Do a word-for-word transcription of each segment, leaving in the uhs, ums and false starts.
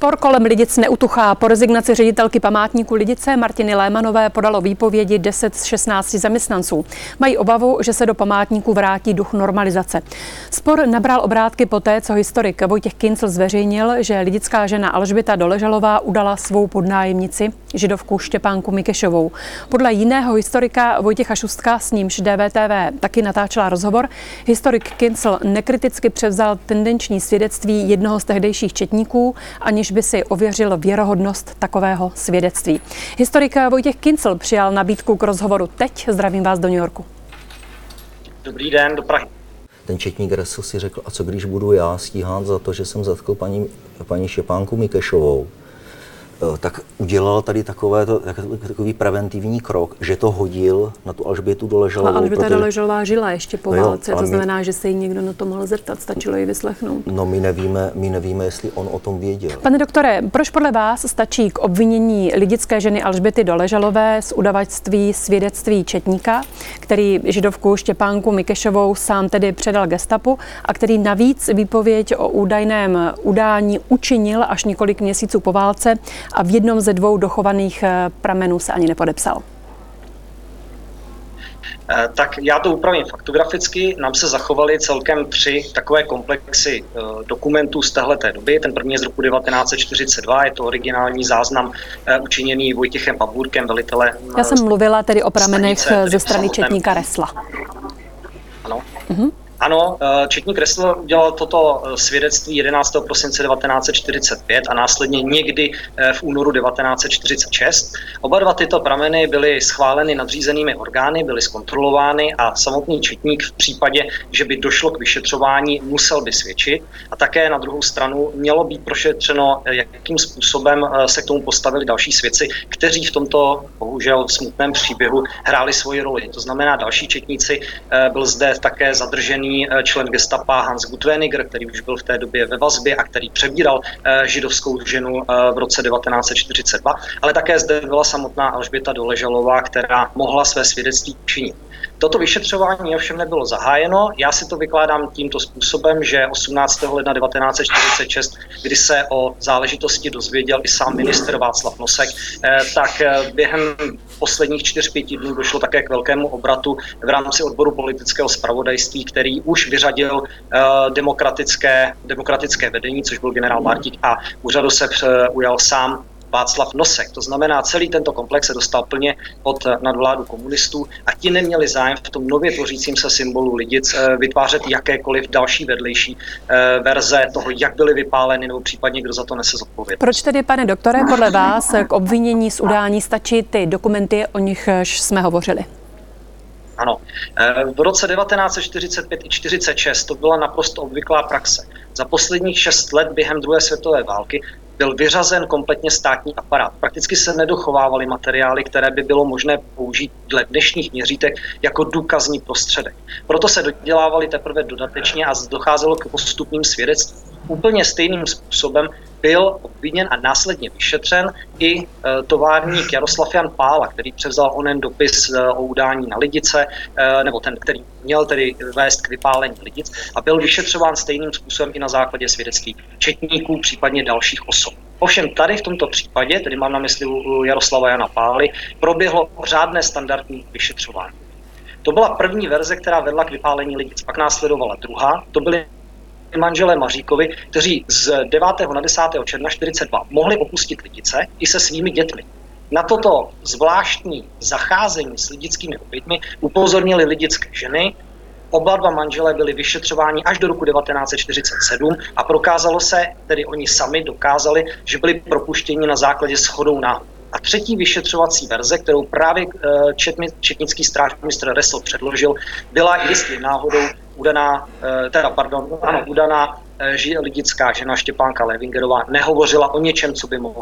Spor kolem Lidic neutuchá. Po rezignaci ředitelky památníku Lidice Martiny Lémanové podalo výpovědi deset z šestnácti zaměstnanců. Mají obavu, že se do památníku vrátí duch normalizace. Spor nabral obrátky poté, co historik Vojtěch Kincl zveřejnil, že lidická žena Alžběta Doležalová udala svou podnájemnici, židovku Štěpánku Mikešovou. Podle jiného historika Vojtěcha Šustka, s nímž D V T V taky natáčela rozhovor, historik Kincl nekriticky převzal tendenční svědectví jednoho z tehdejších četníků, aniž by si ověřil věrohodnost takového svědectví. Historik Vojtěch Kincl přijal nabídku k rozhovoru teď. Zdravím vás do New Yorku. Dobrý den, do Prahy. Ten četník Resl si řekl, a co když budu já stíhat za to, že jsem zatkl paní, paní Štěpánku Mikešovou, tak udělal tady takové, takový preventivní krok, že to hodil na tu Alžbětu Doležalovou. Ale Alžběta protože... Doležalová žila ještě po no válce, jo, to my... znamená, že se jí někdo na to mohl zeptat, stačilo ji vyslechnout. No my nevíme, my nevíme, jestli on o tom věděl. Pane doktore, proč podle vás stačí k obvinění lidické ženy Alžběty Doležalové z udavačství svědectví četníka, který židovku Štěpánku Mikešovou sám tedy předal gestapu a který navíc výpověď o údajném udání učinil až několik měsíců po válce a v jednom ze dvou dochovaných pramenů se ani nepodepsal? Tak já to upravím faktograficky. Nám se zachovaly celkem tři takové komplexy dokumentů z téhleté doby. Ten první je z roku devatenáct set čtyřicet dva, je to originální záznam učiněný Vojtěchem Paburkem, velitele. Já jsem mluvila tedy o pramenech stanice, ze strany četníka Resla. Ano. Mhm. Ano, četník Resl udělal toto svědectví jedenáctého prosince devatenáct set čtyřicet pět a následně někdy v únoru devatenáct set čtyřicet šest. Oba dva tyto prameny byly schváleny nadřízenými orgány, byly zkontrolovány a samotný četník v případě, že by došlo k vyšetřování, musel by svědčit. A také na druhou stranu mělo být prošetřeno, jakým způsobem se k tomu postavili další svědci, kteří v tomto bohužel smutném příběhu hráli svoji roli. To znamená, další četníci, byl zde také zadržený člen gestapa Hans Gutweniger, který už byl v té době ve vazbě a který přebíral židovskou ženu v roce devatenáct set čtyřicet dva, ale také zde byla samotná Alžběta Doležalová, která mohla své svědectví učinit. Toto vyšetřování ovšem nebylo zahájeno. Já si to vykládám tímto způsobem, že osmnáctého ledna devatenáct set čtyřicet šest, kdy se o záležitosti dozvěděl i sám ministr Václav Nosek, tak během posledních čtyř, pěti dnů došlo také k velkému obratu v rámci odboru politického zpravodajství, který už vyřadil uh, demokratické, demokratické vedení, což byl generál Martík, a úřadu se ujal sám Václav Nosek. To znamená, celý tento komplex se dostal plně pod nadvládu komunistů a ti neměli zájem v tom nově tvořícím se symbolu Lidic vytvářet jakékoliv další vedlejší verze toho, jak byly vypáleny, nebo případně kdo za to nese zodpovědnost. Proč tedy, pane doktore, podle vás k obvinění z udání stačí ty dokumenty, o nich jsme hovořili? Ano, v roce devatenáct set čtyřicet pět i čtyřicet šest to byla naprosto obvyklá praxe. Za posledních šest let během druhé světové války byl vyřazen kompletně státní aparát. Prakticky se nedochovávaly materiály, které by bylo možné použít dle dnešních měřítek jako důkazní prostředek. Proto se dodělávaly teprve dodatečně a docházelo k postupným svědectvím. Úplně stejným způsobem byl obviněn a následně vyšetřen i e, továrník Jaroslav Jan Pála, který převzal onen dopis e, o udání na Lidice, e, nebo ten, který měl tedy vést k vypálení Lidic, a byl vyšetřován stejným způsobem i na základě svědectví četníků, případně dalších osob. Ovšem tady v tomto případě, tedy mám na mysli u Jaroslava Jana Pály, proběhlo řádné standardní vyšetřování. To byla první verze, která vedla k vypálení Lidic, pak následovala druhá, to byly manželé Maříkovi, kteří z devátého na desátého června čtyřicet dva mohli opustit Lidice i se svými dětmi. Na toto zvláštní zacházení s lidickými oběťmi upozornili lidické ženy. Oba dva manželé byli vyšetřováni až do roku devatenáct set čtyřicet sedm a prokázalo se, tedy oni sami dokázali, že byli propuštěni na základě shodou náhod. A třetí vyšetřovací verze, kterou právě četmi, četnický strážmistr Resl předložil, byla, jestli náhodou udaná, teda pardon, ano, udaná lidická žena Štěpánka Levingerová nehovořila o něčem, co by mohlo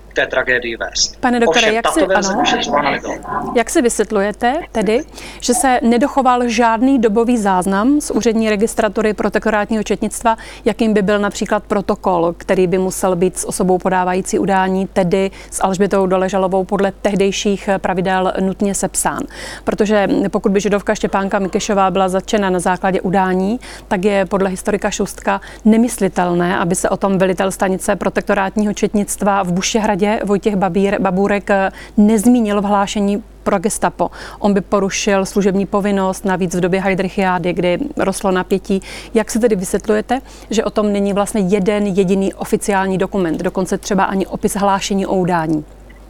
k té tragédii vést. Pane doktore, Ovšem, jak tato si, verze ano, vyšetřována nebyla. Jak si vysvětlujete tedy, že se nedochoval žádný dobový záznam z úřední registratury protektorátního četnictva, jakým by byl například protokol, který by musel být s osobou podávající udání, tedy s Alžbětou Doležalovou podle tehdejších pravidel nutně sepsán. Protože pokud by židovka Štěpánka Mikešová byla zatčena na základě udání, tak je podle historika Šustka nemyslitelné, aby se o tom velitel stanice protektorátního četnictva v Bušehradě Vojtěch Babír, Babůrek nezmínil v hlášení pro gestapo. On by porušil služební povinnost, navíc v době Heydrichiády, kdy rostlo napětí. Jak si tedy vysvětlujete, že o tom není vlastně jeden jediný oficiální dokument, dokonce třeba ani opis hlášení o udání?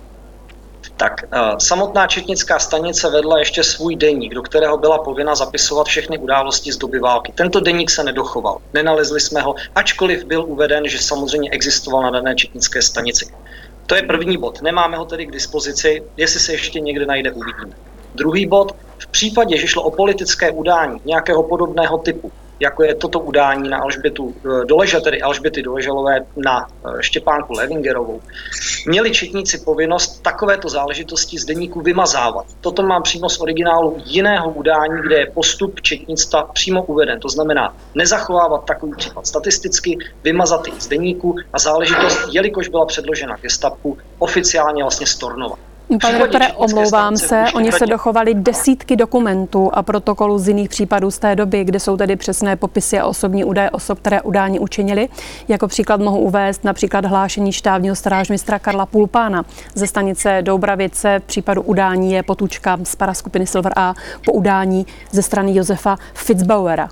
Tak samotná četnická stanice vedla ještě svůj deník, do kterého byla povinna zapisovat všechny události z doby války. Tento deník se nedochoval, nenalezli jsme ho, ačkoliv byl uveden, že samozřejmě existoval na dané četnické stanici. To je první bod, nemáme ho tedy k dispozici, jestli se ještě někde najde, uvidíme. Druhý bod, v případě, že šlo o politické udání nějakého podobného typu, jako je toto udání na Alžbětu Doleža, tedy Alžběty Doležalové na Štěpánku Levingerovou, měli četníci povinnost takovéto záležitosti z deníku vymazávat. Toto mám přímo z originálu jiného udání, kde je postup četnictva přímo uveden. To znamená nezachovávat takový případ statisticky, vymazat ji z deníku a záležitost, jelikož byla předložena gestapu, oficiálně vlastně stornovat. Pane doktore, omlouvám se, oni se dochovali desítky dokumentů a protokolů z jiných případů z té doby, kde jsou tedy přesné popisy a osobní údaje osob, které udání učinili. Jako příklad mohu uvést například hlášení štábního strážmistra Karla Pulpána ze stanice Doubravice. V případu udání je potůčka z paraskupiny Silver A po udání ze strany Josefa Fitzbauera.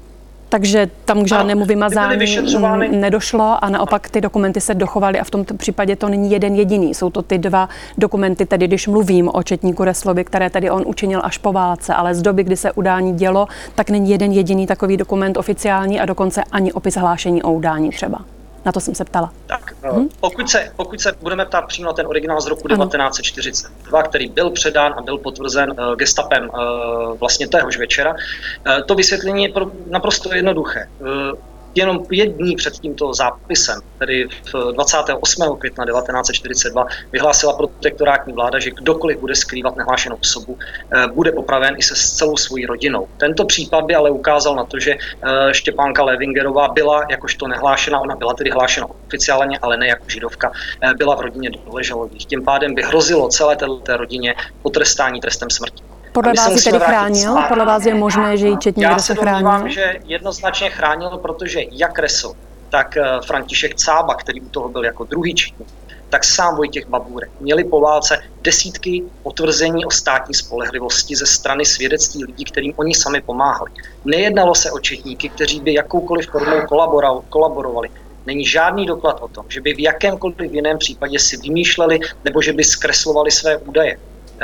Takže tam k žádnému vymazání nedošlo a naopak ty dokumenty se dochovaly a v tomto případě to není jeden jediný. Jsou to ty dva dokumenty, tedy když mluvím o četníku Resslovi, které tedy on učinil až po válce, ale z doby, kdy se udání dělo, tak není jeden jediný takový dokument oficiální a dokonce ani opis hlášení o udání třeba. Na to jsem se ptala. Tak, hmm? pokud, se, pokud se budeme ptát přímo na ten originál z roku ano. devatenáct set čtyřicet dva, který byl předán a byl potvrzen uh, gestapem uh, vlastně téhož večera, uh, to vysvětlení je pro, naprosto jednoduché. Uh, Jenom pět dní před tímto zápisem, tedy dvacátého osmého května devatenáct set čtyřicet dva, vyhlásila protektorátní vláda, že kdokoliv bude skrývat nehlášenou osobu, bude popraven i se s celou svojí rodinou. Tento případ by ale ukázal na to, že Štěpánka Levingerová byla jakožto nehlášená, ona byla tedy hlášena oficiálně, ale ne jako židovka, byla v rodině Doležalových. Tím pádem by hrozilo celé této rodině potrestání trestem smrti. Podle vás ji tedy chránil? Podle vás je možné, že ji četník Ressl chránil? Já se domnívám, že jednoznačně chránil, protože jak Ressl, tak František Cába, který u toho byl jako druhý četník, tak sám Vojtěch Babůrek měli po válce desítky potvrzení o státní spolehlivosti ze strany svědectví lidí, kterým oni sami pomáhali. Nejednalo se o četníky, kteří by jakoukoliv formou kolaborovali. Není žádný doklad o tom, že by v jakémkoliv jiném případě si vymýšleli nebo že by zkreslovali své údaje.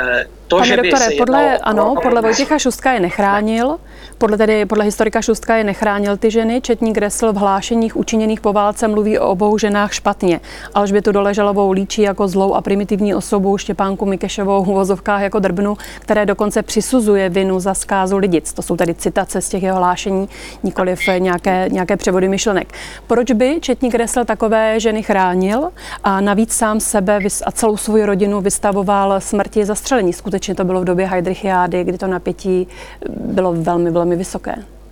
To, Pane že doktore, by se podle, jednalo, ano, podle Vojtěcha Šustka je nechránil, podle, tedy, podle historika Šustka je nechránil ty ženy. Četník Ressl v hlášeních učiněných po válce mluví o obou ženách špatně. Alžbětu Doležalovou líčí jako zlou a primitivní osobu, Štěpánku Mikešovou v uvozovkách jako drbnu, které dokonce přisuzuje vinu za zkázu lidic. To jsou tedy citace z těch jeho hlášení, nikoliv nějaké, nějaké převody myšlenek. Proč by četník Ressl takové ženy chránil a navíc sám sebe a celou svou rodinu vystavoval smrti zastřelení? Skutečně to bylo v době Heydrichiády, kdy to napětí bylo velmi, velmi vysoké.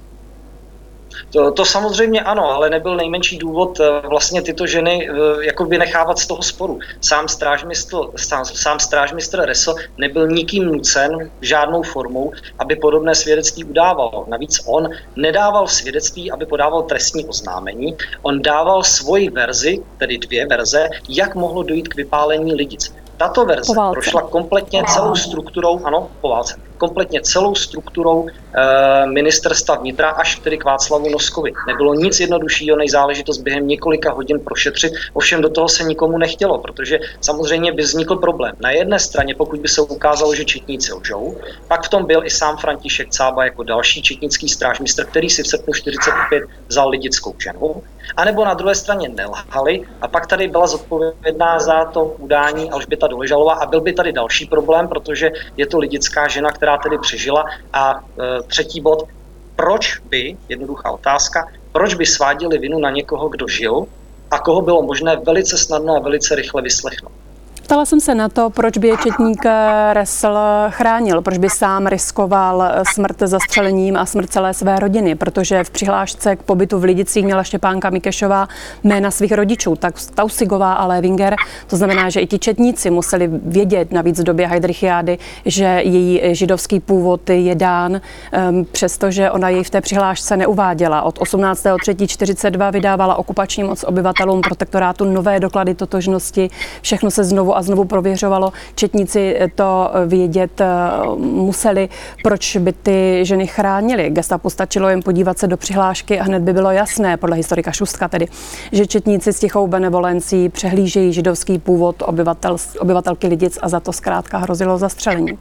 To, to samozřejmě ano, ale nebyl nejmenší důvod vlastně tyto ženy jako vynechávat z toho sporu. Sám strážmistr, sám, sám strážmistr Ressl nebyl nikým nucen žádnou formou, aby podobné svědectví udával. Navíc on nedával svědectví, aby podával trestní oznámení. On dával svoji verzi, tedy dvě verze, jak mohlo dojít k vypálení lidic. Tato verze prošla kompletně celou strukturou, ano, po válce, kompletně celou strukturou e, ministerstva vnitra až tedy k Václavu Noskovi. Nebylo nic jednoduššího, než záležitost během několika hodin prošetřit, ovšem do toho se nikomu nechtělo, protože samozřejmě by vznikl problém. Na jedné straně, pokud by se ukázalo, že četníci lžou, pak v tom byl i sám František Cába jako další četnický strážmistr, který si v srpnu čtyřicet pět vzal lidickou ženu, anebo na druhé straně nelhali a pak tady byla zodpovědná za to udání Alžběta Doležalová a byl by tady další problém, protože je to lidická žena, která tedy přežila. A e, třetí bod, proč by, jednoduchá otázka, proč by sváděli vinu na někoho, kdo žil a koho bylo možné velice snadno a velice rychle vyslechnout. Ptala jsem se na to, proč by je četník Ressl chránil, proč by sám riskoval smrt zastřelením a smrt celé své rodiny, protože v přihlášce k pobytu v Lidicích měla Štěpánka Mikešová jména svých rodičů, tak Tausigová a Lévinger. To znamená, že i ti četníci museli vědět navíc v době Heydrichiády, že její židovský původ je dán, přestože ona jej v té přihlášce neuváděla. Od osmnáctého třetího čtyřicet dva vydávala okupační moc obyvatelům protektorátu nové doklady totožnosti, všechno se znovu a znovu prověřovalo. Četníci to vědět museli, proč by ty ženy chránili. Gestapu stačilo jen podívat se do přihlášky a hned by bylo jasné, podle historika Šustka tedy, že četníci s tichou benevolencí přehlížejí židovský původ obyvatel, obyvatelky Lidic a za to zkrátka hrozilo zastřelení.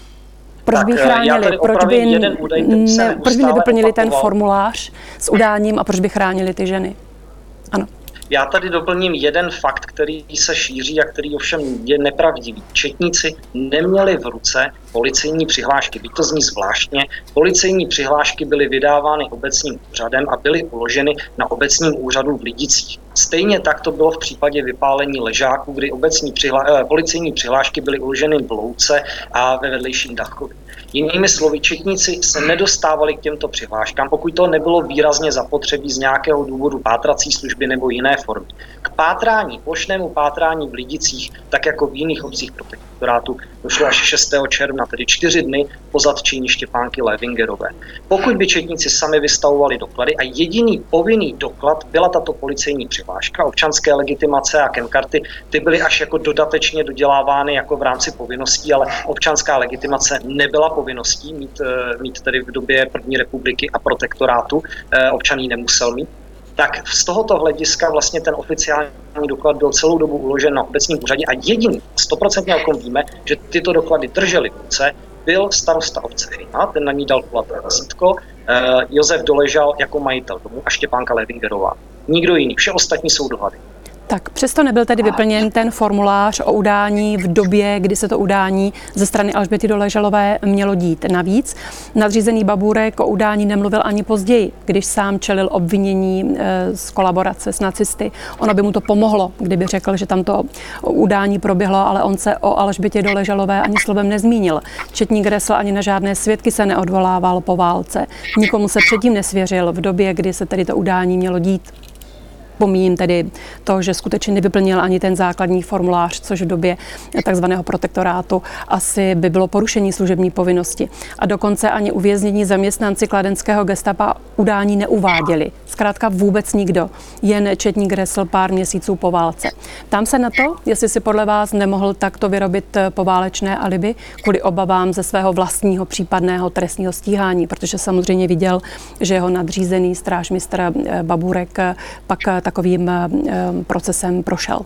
Proč by chránili? Proč by, údaj, ne, proč by nedoplnili ten formulář s udáním a proč by chránili ty ženy? Ano. Já tady doplním jeden fakt, který se šíří a který ovšem je nepravdivý. Četníci neměli v ruce policejní přihlášky, byť to zní zvláštně. Policejní přihlášky byly vydávány obecním úřadem a byly uloženy na obecním úřadu v Lidicích. Stejně tak to bylo v případě vypálení Ležáků, kdy obecní přihla- policejní přihlášky byly uloženy v Louce a ve vedlejším Dachkově. Jinými slovy, četníci se nedostávali k těmto přihláškám, pokud to nebylo výrazně zapotřebí z nějakého důvodu pátrací služby nebo jiné formy. K pátrání, plošnému pátrání v Lidicích, tak jako v jiných obcích protektorátu, došlo až šestého června, tedy čtyři dny po zatčení Štěpánky Lévingerové. Pokud by četníci sami vystavovali doklady a jediný povinný doklad byla tato policejní přihláška, občanské legitimace a kenkarty, ty byly až jako dodatečně dodělávány jako v rámci povinností, ale občanská legitimace nebyla povinností mít, mít tedy v době první republiky a protektorátu, občan ji nemusel mít. Tak z tohoto hlediska vlastně ten oficiální doklad byl celou dobu uložen na obecním úřadě a jediný, stoprocentně o kom víme, že tyto doklady drželi v ruce, byl starosta obce Hejna, ten na ní dal kulaté razítko, Josef Doležal jako majitel domu a Štěpánka Lévingerová. Nikdo jiný, vše ostatní jsou dohady. Tak přesto nebyl tedy vyplněn ten formulář o udání v době, kdy se to udání ze strany Alžběty Doležalové mělo dít. Navíc nadřízený Babůrek o udání nemluvil ani později, když sám čelil obvinění z kolaborace s nacisty. Ono by mu to pomohlo, kdyby řekl, že tam to udání proběhlo, ale on se o Alžbětě Doležalové ani slovem nezmínil. Četník Ressl ani na žádné svědky se neodvolával po válce. Nikomu se předtím nesvěřil v době, kdy se tedy to udání mělo dít. Pomíjím tedy to, že skutečně nevyplnil ani ten základní formulář, což v době takzvaného protektorátu asi by bylo porušení služební povinnosti. A dokonce ani uvěznění zaměstnanci kladenského gestapa udání neuváděli. Zkrátka vůbec nikdo, jen četník Ressl pár měsíců po válce. Ptám se na to, jestli si podle vás nemohl takto vyrobit poválečné alibi kvůli obavám ze svého vlastního případného trestního stíhání, protože samozřejmě viděl, že jeho nadřízený strážmistr Babůrek pak takovým procesem prošel.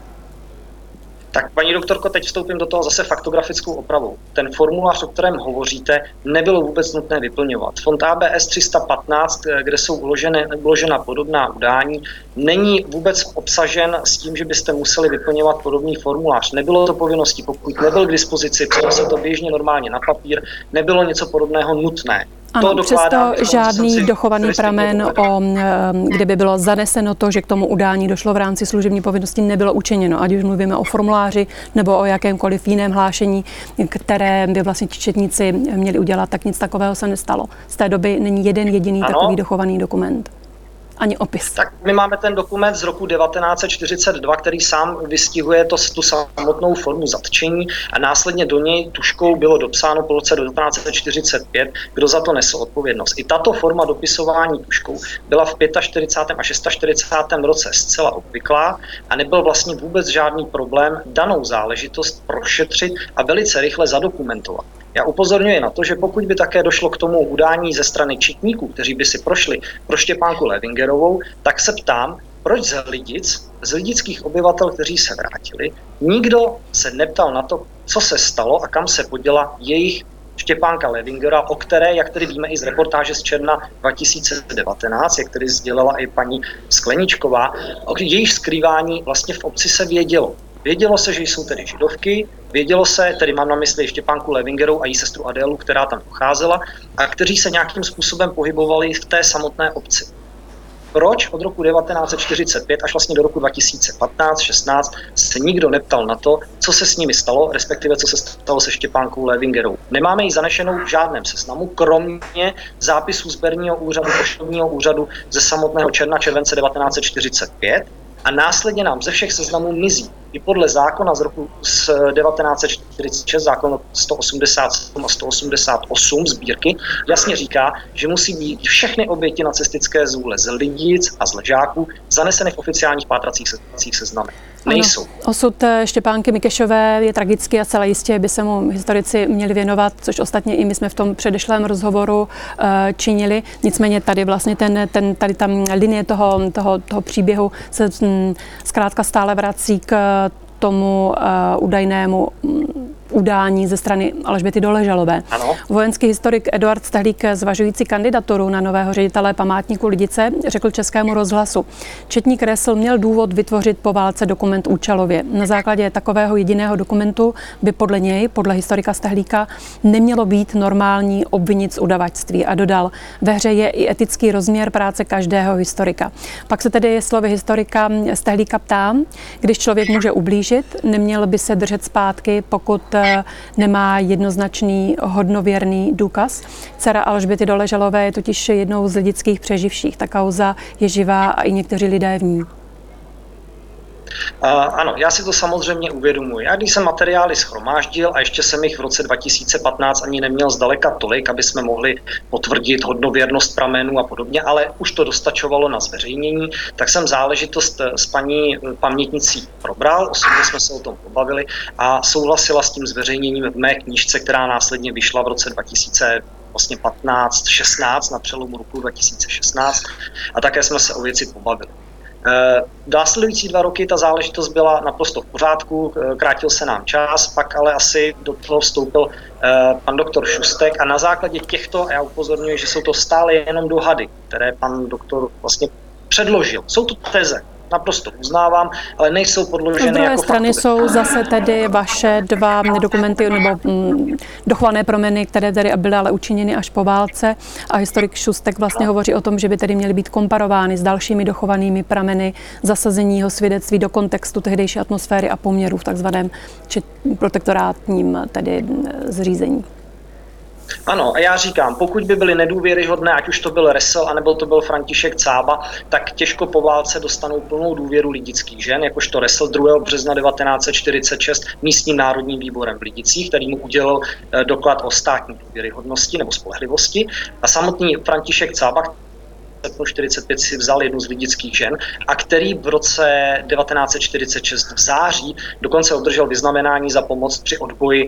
Tak paní doktorko, teď vstoupím do toho zase faktografickou opravou. Ten formulář, o kterém hovoříte, nebylo vůbec nutné vyplňovat. Fond A B S tři sta patnáct, kde jsou uložené, uložena podobná udání, není vůbec obsažen s tím, že byste museli vyplňovat podobný formulář. Nebylo to povinností, pokud nebyl k dispozici, psalo se to běžně normálně na papír, nebylo něco podobného nutné. Ano, přesto žádný dochovaný pramen, o, kde by bylo zaneseno to, že k tomu udání došlo v rámci služební povinnosti, nebylo učiněno. Ať už mluvíme o formuláři nebo o jakémkoliv jiném hlášení, které by vlastně četníci měli udělat, tak nic takového se nestalo. Z té doby není jeden jediný ano. takový dochovaný dokument. Ani opis. Tak my máme ten dokument z roku devatenáct set čtyřicet dva, který sám vystihuje to, tu samotnou formu zatčení a následně do něj tužkou bylo dopsáno po roce devatenáct set čtyřicet pět, kdo za to nesl odpovědnost. I tato forma dopisování tužkou byla v čtyřicátém pátém a čtyřicátém šestém roce zcela obvyklá a nebyl vlastně vůbec žádný problém danou záležitost prošetřit a velice rychle zadokumentovat. Já upozorňuji na to, že pokud by také došlo k tomu udání ze strany četníků, kteří by si prošli pro Štěpánku Lévingerovou, tak se ptám, proč z Lidic, z lidických obyvatel, kteří se vrátili, nikdo se neptal na to, co se stalo a kam se poděla jejich Štěpánka Lévingera, o které, jak tedy víme i z reportáže z června dva tisíce devatenáct, jak tedy sdělila i paní Skleničková, o jejich skrývání vlastně v obci se vědělo. Vědělo se, že jsou tedy židovky, vědělo se, tedy mám na mysli Štěpánku Lévingerovou a její sestru Adélu, která tam pocházela, a kteří se nějakým způsobem pohybovali v té samotné obci. proč od roku devatenáct set čtyřicet pět až vlastně do roku dva tisíce patnáct šestnáct se nikdo neptal na to, co se s nimi stalo, respektive co se stalo se Štěpánkou Levingerovou. Nemáme ji zanešenou v žádném seznamu, kromě zápisů sběrního úřadu, poštovního úřadu ze samotného června července devatenáct set čtyřicet pět a následně nám ze všech seznamů mizí. I podle zákona z roku z devatenáct set čtyřicet šest, zákon sto osmdesát sedm a sto osmdesát osm sbírky, jasně říká, že musí být všechny oběti nacistické zvůle z Lidic a z Ležáků zaneseny v oficiálních pátracích seznamech. Nejsou. Ano, osud Štěpánky Mikešové je tragický a celé jistě by se mu historici měli věnovat, což ostatně i my jsme v tom předešlém rozhovoru uh, činili. Nicméně tady vlastně ten, ten, tady tam linie toho, toho, toho příběhu se um, zkrátka stále vrací k tomu uh, údajnému um, udání ze strany Alžběty Doležalové. Ano. Vojenský historik Eduard Stehlík, zvažující kandidaturu na nového ředitele památníku Lidice, řekl Českému rozhlasu: Četník Resl měl důvod vytvořit po válce dokument účelově. Na základě takového jediného dokumentu by podle něj, podle historika Stehlíka, nemělo být normální obvinit z udavačství. A dodal: ve hře je i etický rozměr práce každého historika. Pak se tedy slovy historika Stehlíka ptám, když člověk může ublížit, neměl by se držet zpátky, pokud nemá jednoznačný hodnověrný důkaz. Dcera Alžběty Doležalové je totiž jednou z lidických přeživších. Ta kauza je živá a i někteří lidé v ní. Uh, ano, já si to samozřejmě uvědomuji. Já když jsem materiály shromáždil a ještě jsem jich v roce dva tisíce patnáct ani neměl zdaleka tolik, aby jsme mohli potvrdit hodnověrnost pramenů a podobně, ale už to dostačovalo na zveřejnění, tak jsem záležitost s paní pamětnicí probral, osobně jsme se o tom pobavili a souhlasila s tím zveřejněním v mé knížce, která následně vyšla v roce dva tisíce patnáct šestnáct, na přelomu roku dva tisíce šestnáct, a také jsme se o věci pobavili. Následující dva roky ta záležitost byla naprosto v pořádku, krátil se nám čas, pak ale asi do toho vstoupil pan doktor Šustek a na základě těchto, já upozorňuji, že jsou to stále jenom dohady, které pan doktor vlastně předložil. Jsou to teze, naprosto uznávám, ale nejsou podloženy jako Z druhé jako strany faktury. jsou zase tedy vaše dva dokumenty nebo mm, dochované promeny, které tedy byly ale učiněny až po válce, a historik Šustek vlastně hovoří o tom, že by tedy měly být komparovány s dalšími dochovanými prameny zasazení jeho svědectví do kontextu tehdejší atmosféry a poměrů v takzvaném protektorátním tedy zřízení. Ano, a já říkám, pokud by byly nedůvěryhodné, ať už to byl Resl, anebo to byl František Cába, tak těžko po válce dostanou plnou důvěru lidických žen, jakožto Resl druhého března devatenáct set čtyřicet šest místním národním výborem v Lidicích, který mu udělil doklad o státní důvěryhodnosti nebo spolehlivosti. A samotný František Cába čtyřicet pět si vzal jednu z lidických žen a který v roce devatenáct set čtyřicet šest v září dokonce obdržel vyznamenání za pomoc při odboji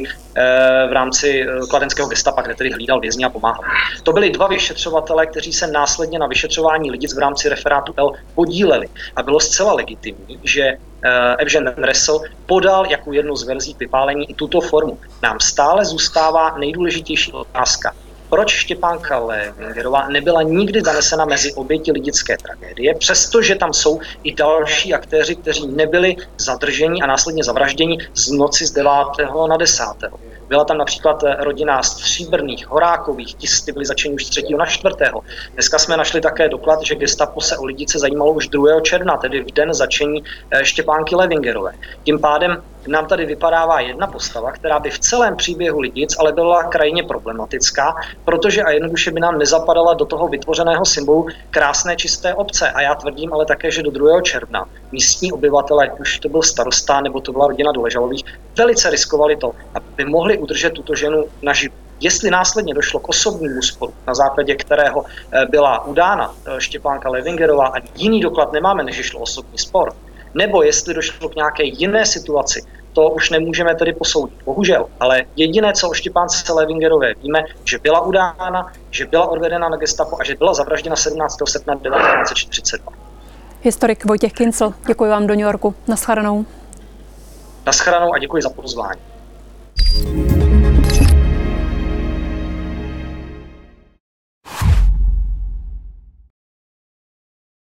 v rámci kladenského gestapa, kde tedy hlídal vězni a pomáhal. To byli dva vyšetřovatelé, kteří se následně na vyšetřování Lidic v rámci referátu L podíleli a bylo zcela legitimní, že Evžen Resl podal jako jednu z verzí k vypálení i tuto formu. Nám stále zůstává nejdůležitější otázka. Proč Štěpánka Levingerová nebyla nikdy zanesena mezi oběti lidické tragédie, přestože tam jsou i další aktéři, kteří nebyli zadrženi a následně zavražděni z noci z devátého na desátého Byla tam například rodina Stříbrných, Horákových, ti byli začeni už z třetího na čtvrtého Dneska jsme našli také doklad, že gestapo se o Lidice zajímalo už druhého června, tedy v den začení Štěpánky Levingerové. Tím pádem nám tady vypadává jedna postava, která by v celém příběhu Lidic ale byla krajně problematická, protože a jednoduše by nám nezapadala do toho vytvořeného symbolu krásné čisté obce. A já tvrdím ale také, že do druhého června místní obyvatelé, ať už to byl starosta nebo to byla rodina Doležalových, velice riskovali to, aby mohli udržet tuto ženu naživu. Jestli následně došlo k osobnímu sporu, na základě kterého byla udána Štěpánka Levingerová a jiný doklad nemáme, než šlo osobní spor, nebo jestli došlo k nějaké jiné situaci, to už nemůžeme tedy posoudit. Bohužel, ale jediné, co o Štěpánce Levingerové víme, že byla udána, že byla odvedena na gestapo a že byla zavražděna sedmnáctého srpna devatenáct set čtyřicet dva. Historik Vojtěch Kincl, děkuji vám do New Yorku. Naschledanou. Naschledanou a děkuji za pozvání.